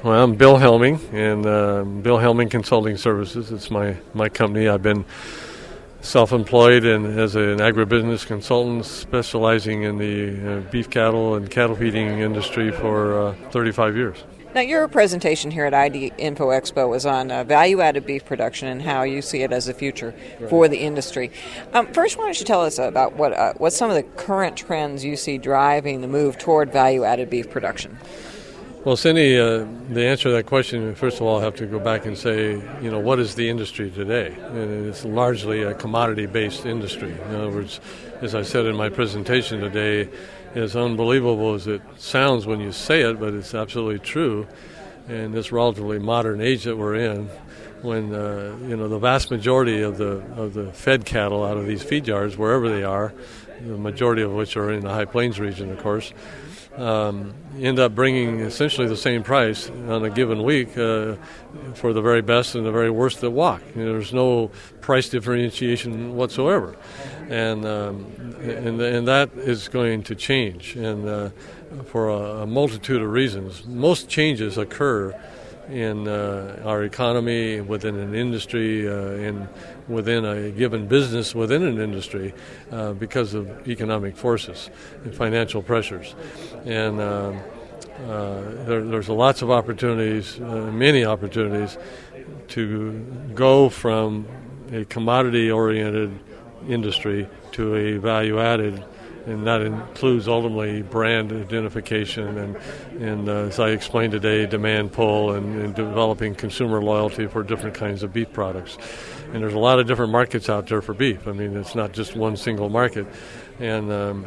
Well, I'm Bill Helming, and Bill Helming Consulting Services. It's my company. I've been self-employed and as an agribusiness consultant specializing in the beef cattle and cattle feeding industry for 35 years. Now, your presentation here at ID Info Expo was on value-added beef production and how you see it as a future for the industry. First, why don't you tell us about what some of the current trends you see driving the move toward value-added beef production? Well, Cindy, the answer to that question, first of all, I have to go back and say, what is the industry today? And it's largely a commodity-based industry. In other words, as I said in my presentation today, as unbelievable as it sounds when you say it, but it's absolutely true in this relatively modern age that we're in, when the vast majority of the fed cattle out of these feed yards, wherever they are, the majority of which are in the High Plains region, of course, end up bringing essentially the same price on a given week for the very best and the very worst that walk. There's no price differentiation whatsoever, and that is going to change, and for a multitude of reasons. Most changes occur in our economy, within an industry, within a given business, within an industry, because of economic forces and financial pressures. And there's lots of opportunities, many opportunities, to go from a commodity-oriented industry to a value-added, and that includes ultimately brand identification and as I explained today, demand pull and developing consumer loyalty for different kinds of beef products. And there's a lot of different markets out there for beef. I mean, it's not just one single market. And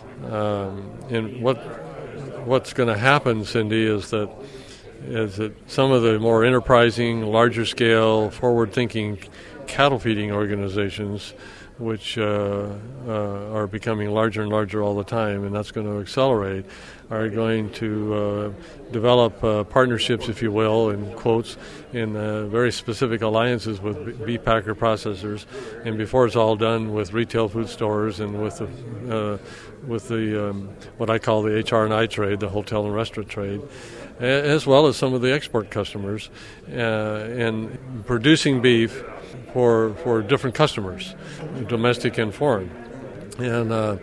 what's going to happen, Cindy, is that some of the more enterprising, larger scale, forward-thinking cattle feeding organizations, which are becoming larger and larger all the time, and that's going to accelerate, are going to develop partnerships, if you will, in quotes, in very specific alliances with beef packer processors, and before it's all done, with retail food stores and with the what I call the HR&I trade, the hotel and restaurant trade, as well as some of the export customers, and producing beef for different customers, domestic and foreign, and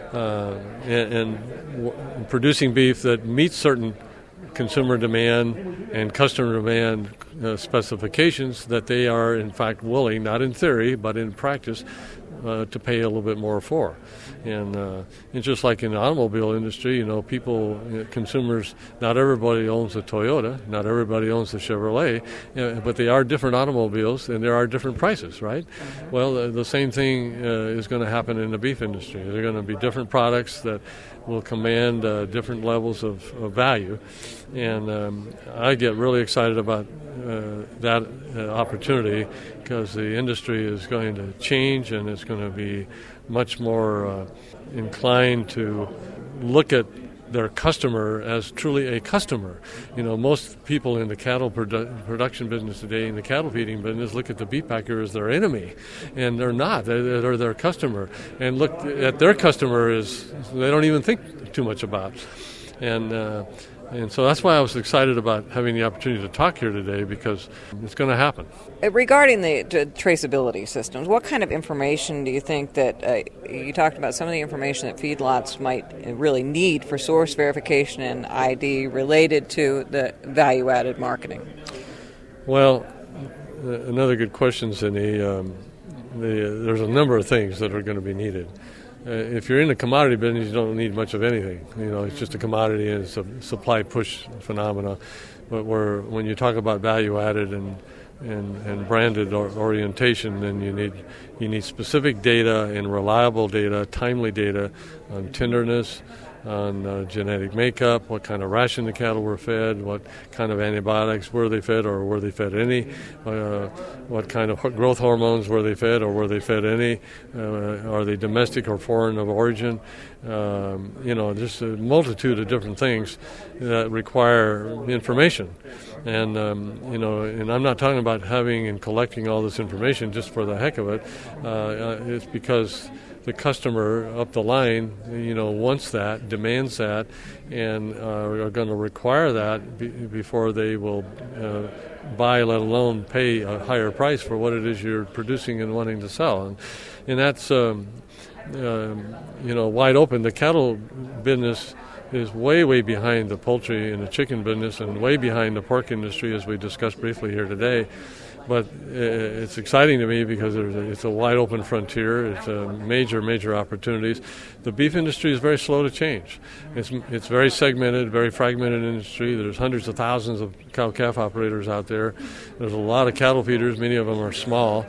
producing beef that meets certain consumer demand and customer demand specifications that they are in fact willing, not in theory but in practice, to pay a little bit more for. And just like in the automobile industry, people, consumers, not everybody owns a Toyota, not everybody owns a Chevrolet, but they are different automobiles and there are different prices, right? Well, the same thing is going to happen in the beef industry. There are going to be different products that will command different levels of value. And I get really excited about that opportunity, because the industry is going to change and it's going to be much more inclined to look at their customer as truly a customer. Most people in the cattle production business today, in the cattle feeding business, look at the beef packer as their enemy, and they're not. They're their customer, and look at their customer as they don't even think too much about. And so that's why I was excited about having the opportunity to talk here today, because it's going to happen. Regarding the traceability systems, what kind of information do you think that you talked about some of the information that feedlots might really need for source verification and ID related to the value-added marketing? Well, another good question, Cindy. There's a number of things that are going to be needed. If you're in the commodity business, you don't need much of anything. It's just a commodity and it's a supply push phenomena. But when you talk about value added and branded orientation, then you need specific data and reliable data, timely data on tenderness, on genetic makeup, what kind of ration the cattle were fed, what kind of antibiotics were they fed, or were they fed any, what kind of growth hormones were they fed, or were they fed any, are they domestic or foreign of origin, just a multitude of different things that require information. And, and I'm not talking about having and collecting all this information just for the heck of it. It's because the customer up the line, wants that, demands that, and are going to require that before they will buy, let alone pay a higher price for what it is you're producing and wanting to sell. And that's wide open. The cattle business is way behind the poultry and the chicken business, and way behind the pork industry, as we discussed briefly here today. But it's exciting to me because it's a wide open frontier. It's major opportunities. The beef industry is very slow to change. It's very segmented, very fragmented industry. There's hundreds of thousands of cow-calf operators out there. There's a lot of cattle feeders. Many of them are small.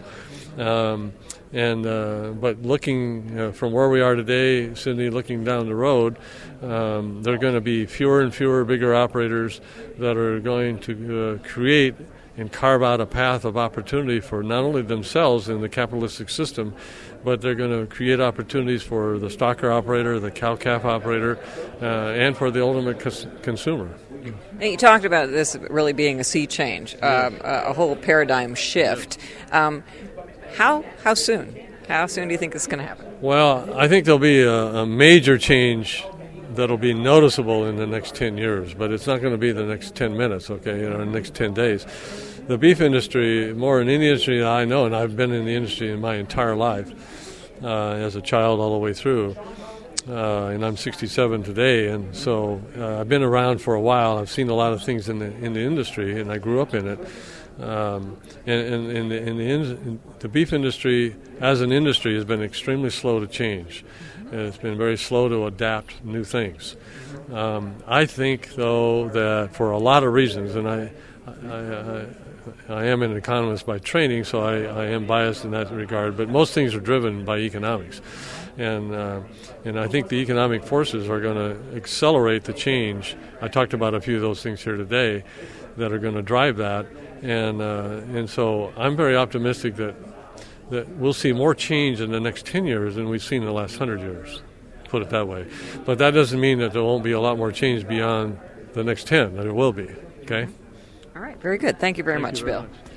But looking from where we are today, Cindy, looking down the road, there are going to be fewer and fewer bigger operators that are going to create and carve out a path of opportunity for not only themselves in the capitalistic system, but they're going to create opportunities for the stocker operator, the cow-calf operator, and for the ultimate consumer. And you talked about this really being a sea change, a whole paradigm shift. How soon? How soon do you think this is going to happen? Well, I think there'll be a major change that'll be noticeable in the next 10 years, but it's not going to be the next 10 minutes, okay, or the next 10 days. The beef industry, more in any industry that I know, and I've been in the industry in my entire life, as a child all the way through, and I'm 67 today, and so I've been around for a while. I've seen a lot of things in the industry, and I grew up in it. The beef industry, as an industry, has been extremely slow to change. It's been very slow to adapt new things. I think, though, that for a lot of reasons, and I am an economist by training, so I am biased in that regard, but most things are driven by economics. And I think the economic forces are going to accelerate the change. I talked about a few of those things here today that are going to drive that. And so I'm very optimistic that we'll see more change in the next 10 years than we've seen in the last 100 years, put it that way. But that doesn't mean that there won't be a lot more change beyond the next 10. There will be, okay? All right, very good. Thank you very much, Bill.